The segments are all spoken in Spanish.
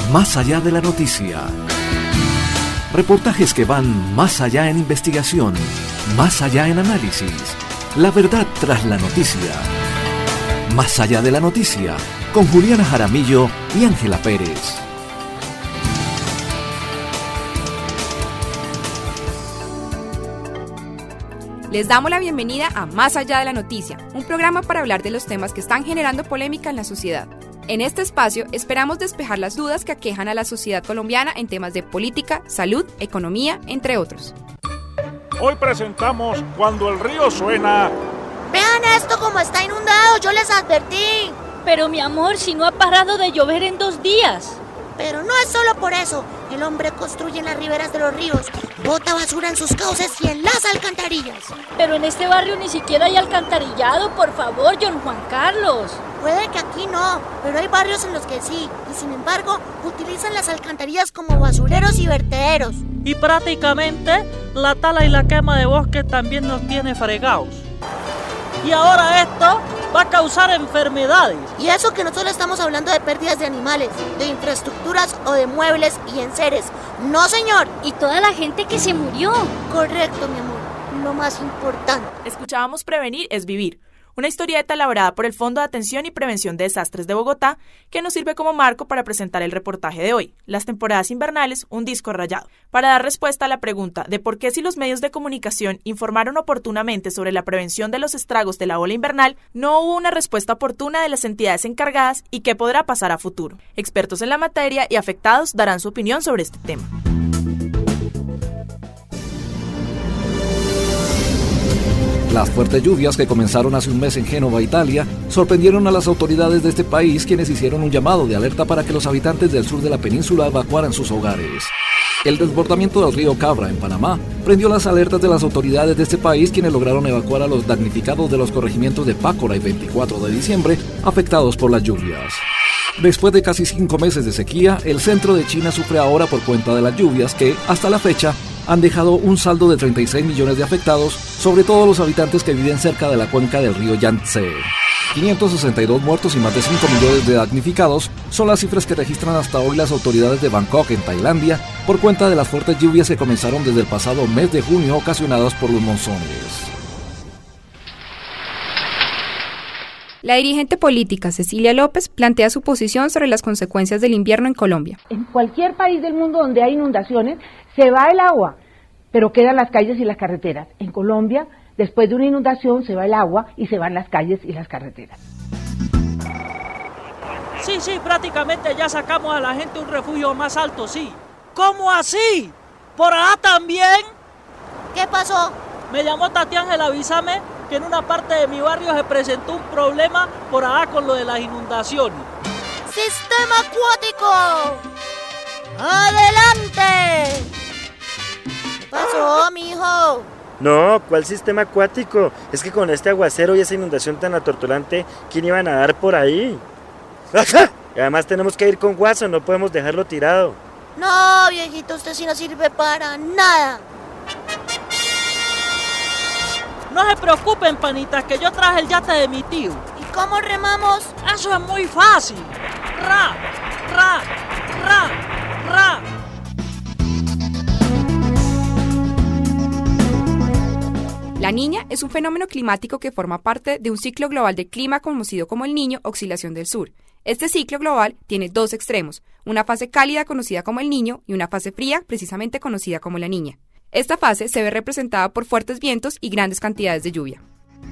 Más allá de la noticia. Reportajes que van más allá en investigación, más allá en análisis. La verdad tras la noticia. Más allá de la noticia, con Juliana Jaramillo y Ángela Pérez. Les damos la bienvenida a Más allá de la noticia, un programa para hablar de los temas que están generando polémica en la sociedad. En este espacio esperamos despejar las dudas que aquejan a la sociedad colombiana en temas de política, salud, economía, entre otros. Hoy presentamos Cuando el río suena. Vean esto como está inundado, yo les advertí. Pero mi amor, si no ha parado de llover en 2 días. Pero no es solo por eso. El hombre construye en las riberas de los ríos, bota basura en sus cauces y en las alcantarillas. Pero en este barrio ni siquiera hay alcantarillado, por favor, John Juan Carlos. Puede que aquí no, pero hay barrios en los que sí. Y sin embargo, utilizan las alcantarillas como basureros y vertederos. Y prácticamente, la tala y la quema de bosques también nos tiene fregados. Y ahora esto va a causar enfermedades. Y eso que no solo estamos hablando de pérdidas de animales, de infraestructuras o de muebles y enseres. No, señor. Y toda la gente que se murió. Correcto, mi amor. Lo más importante. Escuchábamos Prevenir es Vivir, una historieta elaborada por el Fondo de Atención y Prevención de Desastres de Bogotá, que nos sirve como marco para presentar el reportaje de hoy, Las temporadas invernales, un disco rayado, para dar respuesta a la pregunta de por qué si los medios de comunicación informaron oportunamente sobre la prevención de los estragos de la ola invernal, no hubo una respuesta oportuna de las entidades encargadas y qué podrá pasar a futuro. Expertos en la materia y afectados darán su opinión sobre este tema. Las fuertes lluvias que comenzaron hace un mes en Génova, Italia, sorprendieron a las autoridades de este país, quienes hicieron un llamado de alerta para que los habitantes del sur de la península evacuaran sus hogares. El desbordamiento del río Cabra en Panamá prendió las alertas de las autoridades de este país, quienes lograron evacuar a los damnificados de los corregimientos de Pácora y 24 de diciembre, afectados por las lluvias. Después de casi 5 meses de sequía, el centro de China sufre ahora por cuenta de las lluvias que, hasta la fecha, han dejado un saldo de 36 millones de afectados, sobre todo los habitantes que viven cerca de la cuenca del río Yangtze. 562 muertos y más de 5 millones de damnificados son las cifras que registran hasta hoy las autoridades de Bangkok, en Tailandia, por cuenta de las fuertes lluvias que comenzaron desde el pasado mes de junio ocasionadas por los monzones. La dirigente política Cecilia López plantea su posición sobre las consecuencias del invierno en Colombia. En cualquier país del mundo donde hay inundaciones, se va el agua, pero quedan las calles y las carreteras. En Colombia, después de una inundación, se va el agua y se van las calles y las carreteras. Sí, prácticamente ya sacamos a la gente a un refugio más alto, sí. ¿Cómo así? ¿Por allá también? ¿Qué pasó? Me llamó Tati Ángel, avísame que en una parte de mi barrio se presentó un problema por allá con lo de las inundaciones. ¡Sistema acuático! ¡Adelante! ¿Qué pasó, mijo? No, ¿cuál sistema acuático? Es que con este aguacero y esa inundación tan atortolante, ¿quién iba a nadar por ahí? ¡Ajá! Y además tenemos que ir con Guaso, no podemos dejarlo tirado. No, viejito, usted sí no sirve para nada. No se preocupen, panitas, que yo traje el yate de mi tío. ¿Y cómo remamos? Eso es muy fácil. Ra, ra, ra, ra. La Niña es un fenómeno climático que forma parte de un ciclo global de clima conocido como el Niño, oscilación del sur. Este ciclo global tiene 2 extremos, una fase cálida conocida como el Niño y una fase fría precisamente conocida como la Niña. Esta fase se ve representada por fuertes vientos y grandes cantidades de lluvia.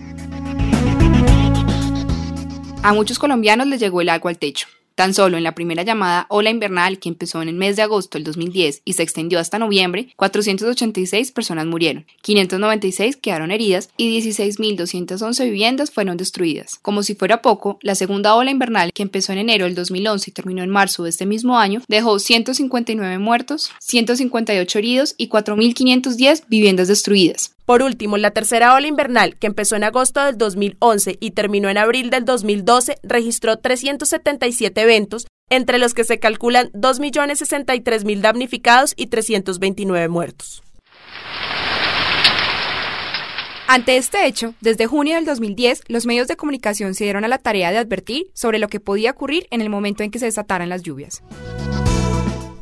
A muchos colombianos les llegó el agua al techo. Tan solo en la primera llamada ola invernal, que empezó en el mes de agosto del 2010 y se extendió hasta noviembre, 486 personas murieron, 596 quedaron heridas y 16.211 viviendas fueron destruidas. Como si fuera poco, la segunda ola invernal, que empezó en enero del 2011 y terminó en marzo de este mismo año, dejó 159 muertos, 158 heridos y 4.510 viviendas destruidas. Por último, la tercera ola invernal, que empezó en agosto del 2011 y terminó en abril del 2012, registró 377 eventos, entre los que se calculan 2.063.000 damnificados y 329 muertos. Ante este hecho, desde junio del 2010, los medios de comunicación se dieron a la tarea de advertir sobre lo que podía ocurrir en el momento en que se desataran las lluvias.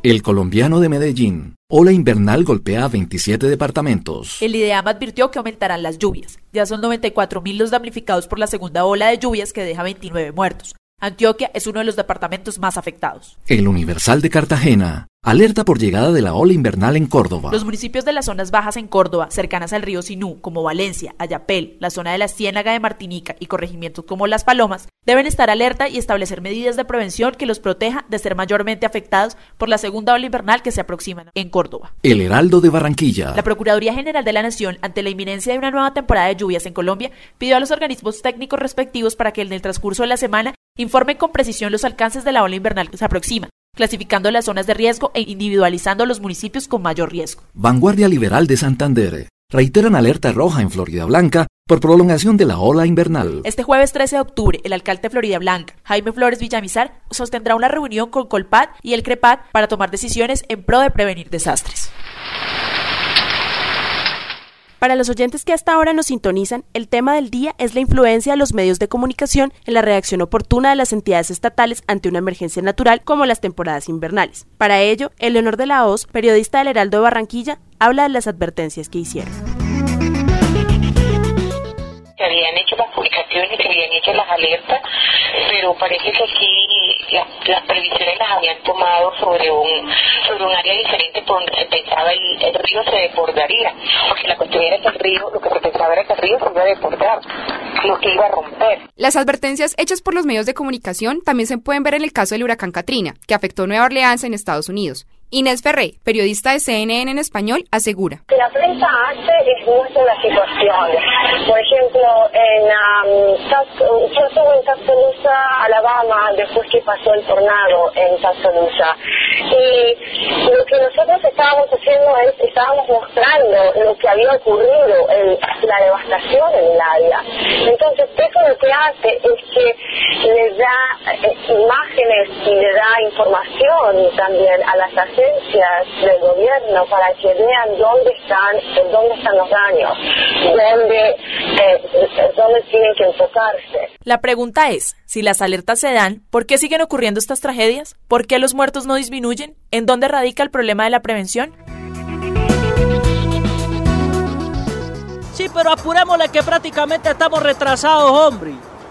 El colombiano de Medellín. Ola invernal golpea a 27 departamentos. El IDEAM advirtió que aumentarán las lluvias. Ya son 94.000 los damnificados por la segunda ola de lluvias que deja 29 muertos. Antioquia es uno de los departamentos más afectados. El Universal de Cartagena. Alerta por llegada de la ola invernal en Córdoba. Los municipios de las zonas bajas en Córdoba, cercanas al río Sinú, como Valencia, Ayapel, la zona de la Ciénaga de Martinica y corregimientos como Las Palomas, deben estar alerta y establecer medidas de prevención que los proteja de ser mayormente afectados por la segunda ola invernal que se aproxima en Córdoba. El Heraldo de Barranquilla. La Procuraduría General de la Nación, ante la inminencia de una nueva temporada de lluvias en Colombia, pidió a los organismos técnicos respectivos para que en el transcurso de la semana informen con precisión los alcances de la ola invernal que se aproxima, clasificando las zonas de riesgo e individualizando los municipios con mayor riesgo. Vanguardia Liberal de Santander. Reiteran alerta roja en Florida Blanca por prolongación de la ola invernal. Este jueves 13 de octubre, el alcalde de Florida Blanca, Jaime Flores Villamizar, sostendrá una reunión con Colpat y el CREPAT para tomar decisiones en pro de prevenir desastres. Para los oyentes que hasta ahora nos sintonizan, el tema del día es la influencia de los medios de comunicación en la reacción oportuna de las entidades estatales ante una emergencia natural como las temporadas invernales. Para ello, Eleonor de la Hoz, periodista del Heraldo de Barranquilla, habla de las advertencias que hicieron. Se habían hecho las publicaciones, se habían hecho las alertas, pero parece que aquí las previsiones las habían tomado sobre un área diferente por donde se pensaba el río se desbordaría, porque la cuestión era que el río, lo que se pensaba era que el río se iba a desbordar, lo que iba a romper. Las advertencias hechas por los medios de comunicación también se pueden ver en el caso del huracán Katrina, que afectó Nueva Orleans en Estados Unidos. Inés Ferré, periodista de CNN en español, asegura: la prensa muestra la situación. Por ejemplo, yo estuve en Tuscaloosa, Alabama, después que pasó el tornado en Tuscaloosa. Y lo que nosotros estábamos haciendo estábamos mostrando lo que había ocurrido, la devastación en el área. Entonces, eso lo que hace es que le da imágenes y le da información también a las agencias del gobierno para que vean dónde están los daños, dónde tienen que enfocarse. La pregunta es, si las alertas se dan, ¿por qué siguen ocurriendo estas tragedias? ¿Por qué los muertos no disminuyen? ¿En dónde radica el problema de la prevención? Sí, pero apurémosle que prácticamente estamos retrasados, hombre.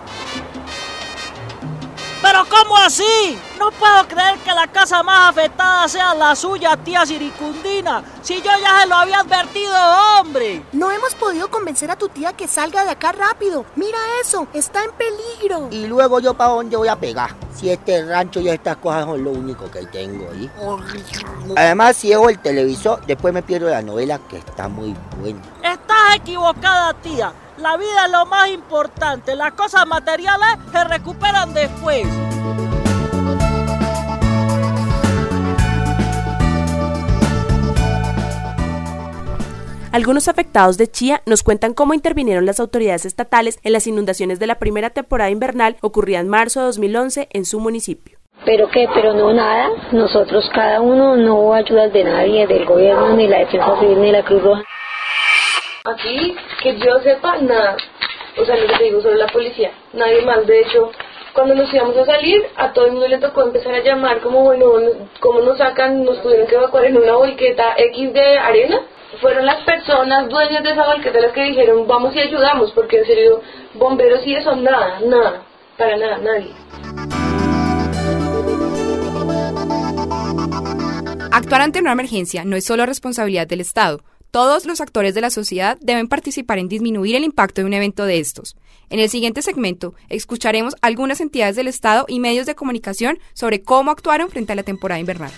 ¿Pero cómo así? No puedo creer que la casa más afectada sea la suya, tía Siricundina. Si yo ya se lo había advertido, hombre. No hemos podido convencer a tu tía que salga de acá rápido. Mira eso, está en peligro. Y luego yo para dónde voy a pegar. Si este rancho y estas cosas son lo único que tengo ahí. Además, si hago el televisor, después me pierdo la novela que está muy buena. Estás equivocada, tía. La vida es lo más importante. Las cosas materiales se recuperan después. Algunos afectados de Chía nos cuentan cómo intervinieron las autoridades estatales en las inundaciones de la primera temporada invernal ocurrida en marzo de 2011 en su municipio. ¿Pero qué? Pero no nada. Nosotros, cada uno, no hubo ayudas de nadie, del gobierno, ni la Defensa Civil, ni la Cruz Roja. Aquí, que yo sepa, nada. O sea, lo que te digo, solo la policía, nadie más. De hecho, cuando nos íbamos a salir, a todo el mundo le tocó empezar a llamar como, bueno, ¿cómo nos sacan? Nos tuvieron que evacuar en una volqueta X de arena. Fueron las personas dueñas de esa volqueta las que dijeron, vamos y ayudamos, porque en serio, bomberos y eso, nada, para nada, nadie. Actuar ante una emergencia no es solo responsabilidad del Estado. Todos los actores de la sociedad deben participar en disminuir el impacto de un evento de estos. En el siguiente segmento, escucharemos algunas entidades del Estado y medios de comunicación sobre cómo actuaron frente a la temporada invernal.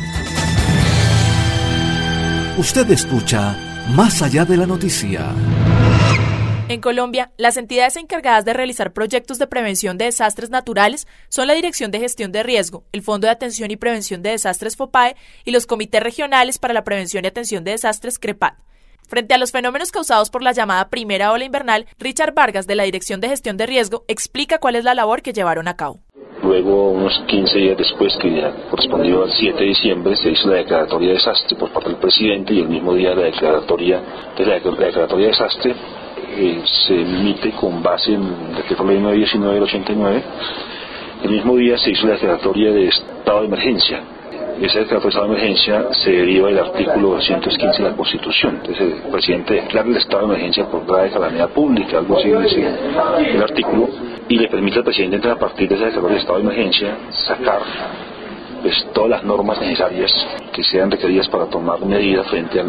Usted escucha Más allá de la noticia. En Colombia, las entidades encargadas de realizar proyectos de prevención de desastres naturales son la Dirección de Gestión de Riesgo, el Fondo de Atención y Prevención de Desastres FOPAE y los Comités Regionales para la Prevención y Atención de Desastres CREPAT. Frente a los fenómenos causados por la llamada primera ola invernal, Richard Vargas, de la Dirección de Gestión de Riesgo, explica cuál es la labor que llevaron a cabo. Luego, unos 15 días después, que ya correspondió al 7 de diciembre, se hizo la declaratoria de desastre por parte del presidente y el mismo día la declaratoria de desastre se emite con base en el decreto ley 919 del 89. El mismo día se hizo la declaratoria de estado de emergencia. esa declaratoria de estado de emergencia se deriva del artículo 215 de la Constitución. Entonces el presidente declara el estado de emergencia por grave calamidad pública, algo así dice el artículo, y le permite al presidente, a partir de esa declaratoria de estado de emergencia, sacar pues todas las normas necesarias que sean requeridas para tomar medidas frente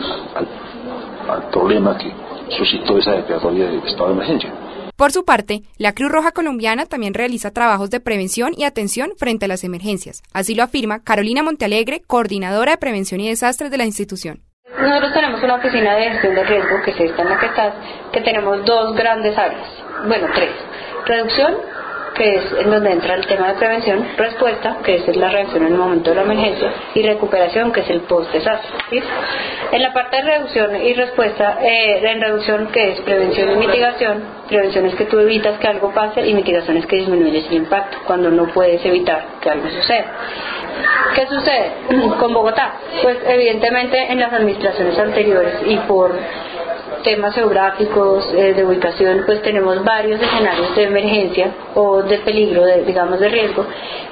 al problema que suscitó esa declaratoria de estado de emergencia. Por su parte, la Cruz Roja Colombiana también realiza trabajos de prevención y atención frente a las emergencias. Así lo afirma Carolina Montealegre, coordinadora de prevención y desastres de la institución. Nosotros tenemos una oficina de gestión de riesgo, que es esta en la que estás, que tenemos dos grandes áreas, bueno, tres. Reducción, que es en donde entra el tema de prevención, respuesta, que es la reacción en el momento de la emergencia, y recuperación, que es el post-desastre, ¿sí? En la parte de reducción y respuesta, en reducción, que es prevención y mitigación, prevención es que tú evitas que algo pase y mitigación es que disminuyes el impacto, cuando no puedes evitar que algo suceda. ¿Qué sucede con Bogotá? Pues evidentemente en las administraciones anteriores y por temas geográficos, de ubicación, pues tenemos varios escenarios de emergencia o de peligro, digamos de riesgo,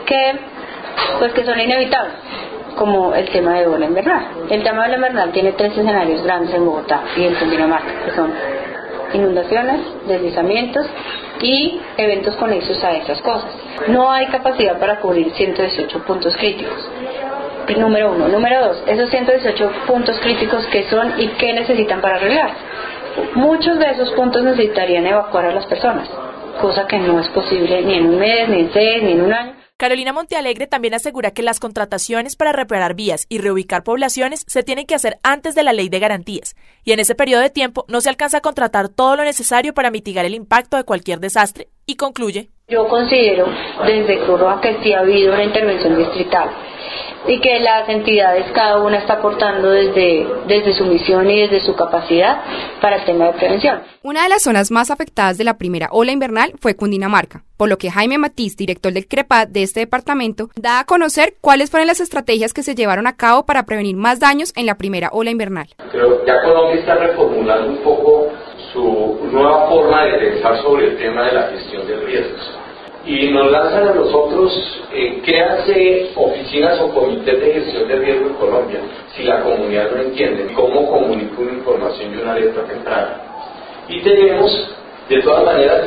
que son inevitables, como el tema de ola invernal. El tema de ola invernal tiene 3 escenarios grandes en Bogotá y en Cundinamarca, que son inundaciones, deslizamientos y eventos conexos a esas cosas. No hay capacidad para cubrir 118 puntos críticos. Número 1. Número 2, esos 118 puntos críticos, ¿qué son y qué necesitan para arreglar? Muchos de esos puntos necesitarían evacuar a las personas, cosa que no es posible ni en un mes, ni en 6, ni en un año. Carolina Montealegre también asegura que las contrataciones para reparar vías y reubicar poblaciones se tienen que hacer antes de la ley de garantías, y en ese periodo de tiempo no se alcanza a contratar todo lo necesario para mitigar el impacto de cualquier desastre, y concluye: yo considero desde Cruz Roja que sí ha habido una intervención distrital y que las entidades cada una está aportando desde su misión y desde su capacidad para el tema de prevención. Una de las zonas más afectadas de la primera ola invernal fue Cundinamarca, por lo que Jaime Matiz, director del CREPAD de este departamento, da a conocer cuáles fueron las estrategias que se llevaron a cabo para prevenir más daños en la primera ola invernal. Pero ya Colombia está reformulando un poco su nueva forma de pensar sobre el tema de la gestión de riesgos. Y nos lanzan a nosotros qué hace oficinas o comités de gestión de riesgo en Colombia si la comunidad no entiende cómo comunica una información y una alerta temprana. Y tenemos, de todas maneras,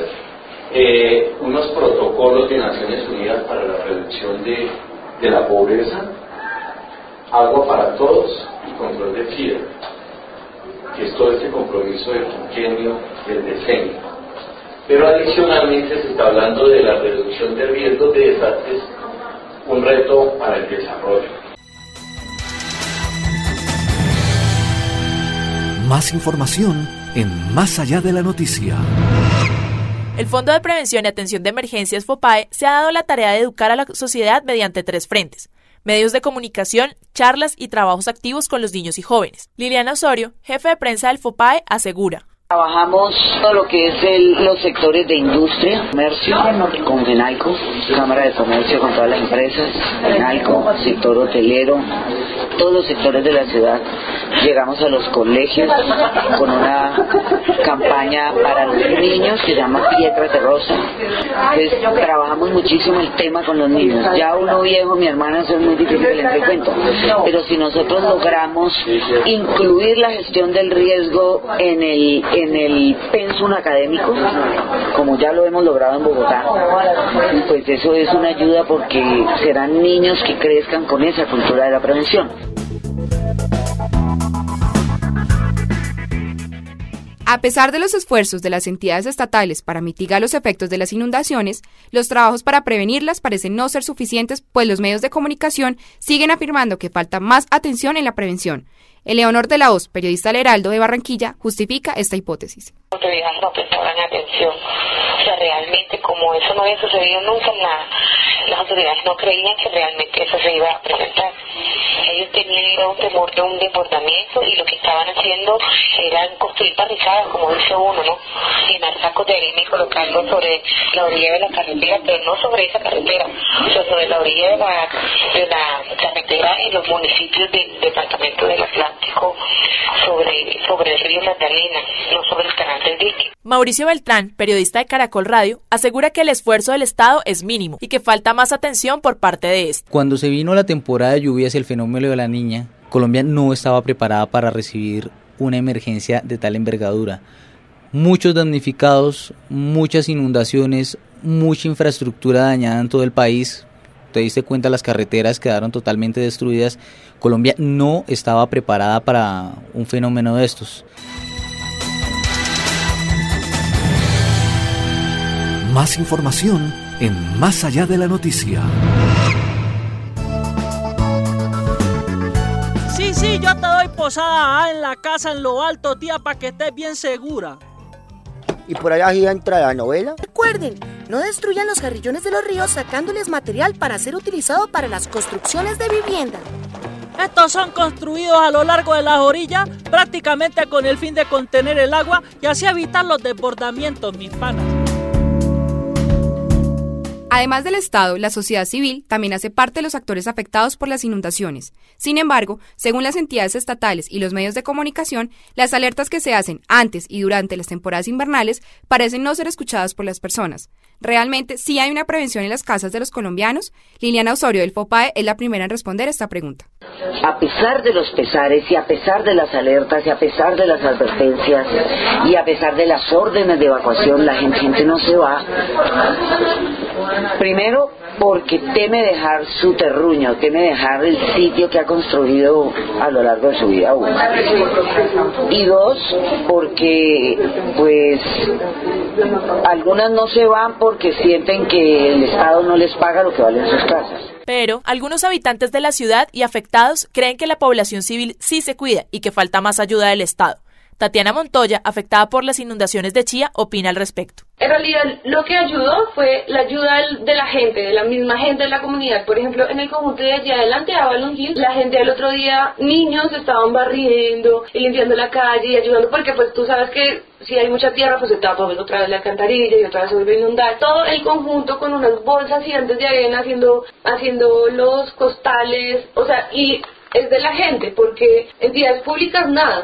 unos protocolos de Naciones Unidas para la reducción de la pobreza, agua para todos y control de FIDA, que es todo este compromiso del quinquenio del decenio. Pero adicionalmente se está hablando de la reducción de riesgos de desastres, un reto para el desarrollo. Más información en Más Allá de la Noticia. El Fondo de Prevención y Atención de Emergencias FOPAE se ha dado la tarea de educar a la sociedad mediante 3 frentes: medios de comunicación, charlas y trabajos activos con los niños y jóvenes. Liliana Osorio, jefe de prensa del FOPAE, asegura: trabajamos todo lo que es los sectores de industria, comercio, con FENALCO, Cámara de Comercio con todas las empresas, FENALCO, sector hotelero, todos los sectores de la ciudad. Llegamos a los colegios con una campaña para los niños que se llama Piedras de Rosa. Pues trabajamos muchísimo el tema con los niños. Ya uno viejo, mi hermana, eso es muy difícil que le entre cuento. Pero si nosotros logramos incluir la gestión del riesgo en el pensum académico, como ya lo hemos logrado en Bogotá, pues eso es una ayuda porque serán niños que crezcan con esa cultura de la prevención. A pesar de los esfuerzos de las entidades estatales para mitigar los efectos de las inundaciones, los trabajos para prevenirlas parecen no ser suficientes, pues los medios de comunicación siguen afirmando que falta más atención en la prevención. Eleonor de la Hoz, periodista del Heraldo de Barranquilla, justifica esta hipótesis. Las autoridades no prestaban atención. O sea, realmente, como eso no había sucedido nunca, las autoridades no creían que realmente eso se iba a presentar. Ellos tenían un temor de un desbordamiento y lo que estaban haciendo era construir barricadas, como dice uno, ¿no? Llenar sacos de arena y colocarlos sobre la orilla de la carretera, pero no sobre esa carretera, sino sobre la orilla de la carretera en los municipios del departamento del Atlántico, sobre el río Magdalena, no sobre el canal del dique. Mauricio Beltrán, periodista de Caracol Radio, asegura que el esfuerzo del Estado es mínimo y que falta más atención por parte de este. Cuando se vino la temporada de lluvias y el fenómeno de la Niña, Colombia no estaba preparada para recibir una emergencia de tal envergadura. Muchos damnificados, muchas inundaciones, mucha infraestructura dañada en todo el país. Te diste cuenta, las carreteras quedaron totalmente destruidas. Colombia no estaba preparada para un fenómeno de estos. Más información en Más Allá de la Noticia. Sí, yo te doy posada en la casa en lo alto, tía, para que estés bien segura. ¿Y por allá sí entra la novela? Recuerden, no destruyan los carrillones de los ríos sacándoles material para ser utilizado para las construcciones de vivienda. Estos son construidos a lo largo de las orillas prácticamente con el fin de contener el agua y así evitar los desbordamientos, mis panas. Además del Estado, la sociedad civil también hace parte de los actores afectados por las inundaciones. Sin embargo, según las entidades estatales y los medios de comunicación, las alertas que se hacen antes y durante las temporadas invernales parecen no ser escuchadas por las personas. ¿Realmente sí hay una prevención en las casas de los colombianos? Liliana Osorio del FOPAE es la primera en responder esta pregunta. A pesar de los pesares y a pesar de las alertas y a pesar de las advertencias y a pesar de las órdenes de evacuación, la gente no se va. Primero, porque teme dejar su terruño, teme dejar el sitio que ha construido a lo largo de su vida. Y dos, porque pues algunas no se van porque sienten que el Estado no les paga lo que valen sus casas. Pero algunos habitantes de la ciudad y afectados creen que la población civil sí se cuida y que falta más ayuda del Estado. Tatiana Montoya, afectada por las inundaciones de Chía, opina al respecto. En realidad, lo que ayudó fue la ayuda de la gente, de la misma gente de la comunidad. Por ejemplo, en el conjunto de allá adelante, a Avalon Hill, la gente del otro día, niños estaban barriendo y limpiando la calle y ayudando, porque pues tú sabes que si hay mucha tierra, pues se tapa otra vez la alcantarilla y otra vez se vuelve a inundar. Todo el conjunto con unas bolsas gigantes de arena haciendo los costales, o sea, y es de la gente, porque entidades públicas nada.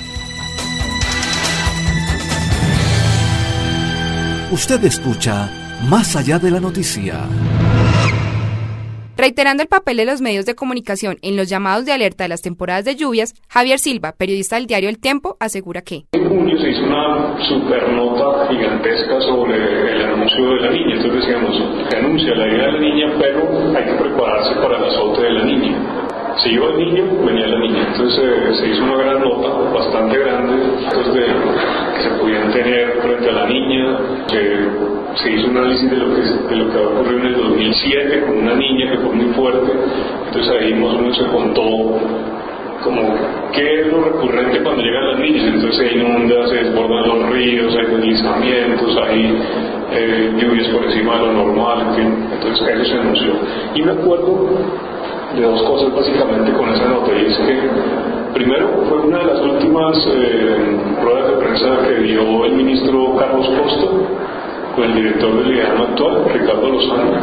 Usted escucha Más Allá de la Noticia. Reiterando el papel de los medios de comunicación en los llamados de alerta de las temporadas de lluvias, Javier Silva, periodista del diario El Tiempo, asegura que en junio se hizo una supernota gigantesca sobre el anuncio de la niña. Entonces decíamos, se anuncia la idea de la niña, pero hay que prepararse para el azote de la niña. Se iba el niño, venía la niña. Entonces se hizo una gran nota, bastante grande, de que se podían tener frente a la niña. Se hizo un análisis de lo que ocurrió en el 2007 con una niña que fue muy fuerte. Entonces ahí más o menos se contó como qué es lo recurrente cuando llegan las niñas. Entonces se inunda, se desbordan los ríos, hay deslizamientos, hay lluvias por encima de lo normal, en fin. Entonces eso se anunció. Y me acuerdo de dos cosas básicamente con esa nota, y es que primero fue una de las últimas ruedas de prensa que dio el ministro Carlos Costa con el director del IDEAM actual, Ricardo Lozano.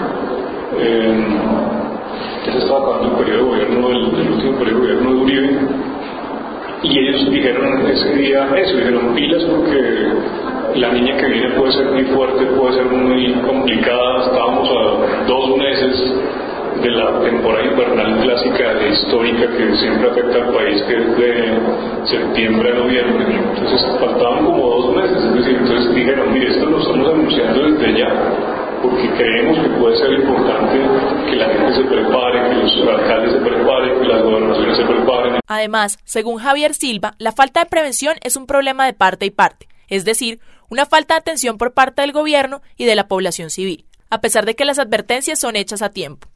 Ya se estaba acabando el periodo de gobierno, el último periodo de gobierno de Uribe, y ellos dijeron ese día eso, dijeron pilas porque la niña que viene puede ser muy fuerte, puede ser muy complicada. Estábamos a 2 meses de la temporada invernal clásica histórica que siempre afecta al país, que es de septiembre a noviembre. Entonces faltaban como 2 meses, es decir, entonces dijeron, mire, esto lo estamos anunciando desde ya, porque creemos que puede ser importante que la gente se prepare, que los alcaldes se preparen, que las gobernaciones se preparen. Además, según Javier Silva, la falta de prevención es un problema de parte y parte, es decir, una falta de atención por parte del gobierno y de la población civil, a pesar de que las advertencias son hechas a tiempo.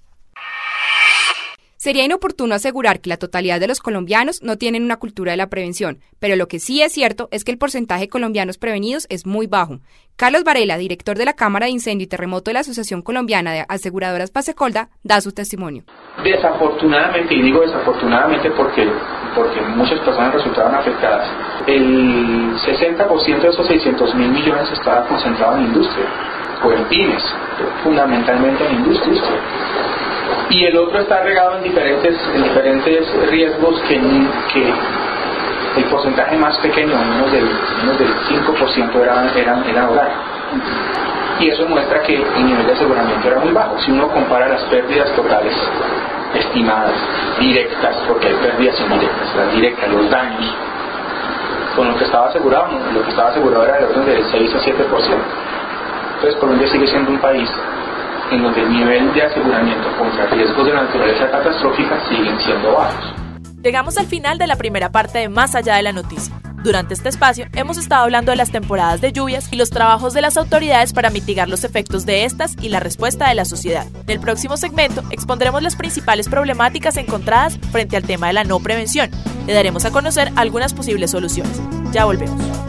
Sería inoportuno asegurar que la totalidad de los colombianos no tienen una cultura de la prevención, pero lo que sí es cierto es que el porcentaje de colombianos prevenidos es muy bajo. Carlos Varela, director de la Cámara de Incendio y Terremoto de la Asociación Colombiana de Aseguradoras Pasecolda, da su testimonio. Desafortunadamente, y digo desafortunadamente porque muchas personas resultaron afectadas, el 60% de esos 600.000 millones estaba concentrado en industria, o en pymes, fundamentalmente en industria. Y el otro está regado en diferentes riesgos El porcentaje más pequeño, menos del 5%, eran hogares. Y eso muestra que el nivel de aseguramiento era muy bajo. Si uno compara las pérdidas totales estimadas, directas, porque hay pérdidas indirectas, las directas, los daños, con lo que estaba asegurado, lo que estaba asegurado era del orden del 6 a 7%. Entonces Colombia sigue siendo un país en donde el nivel de aseguramiento contra riesgos de naturaleza catastrófica siguen siendo bajos. Llegamos al final de la primera parte de Más Allá de la Noticia. Durante este espacio hemos estado hablando de las temporadas de lluvias y los trabajos de las autoridades para mitigar los efectos de estas y la respuesta de la sociedad. En el próximo segmento expondremos las principales problemáticas encontradas frente al tema de la no prevención. Le daremos a conocer algunas posibles soluciones. Ya volvemos.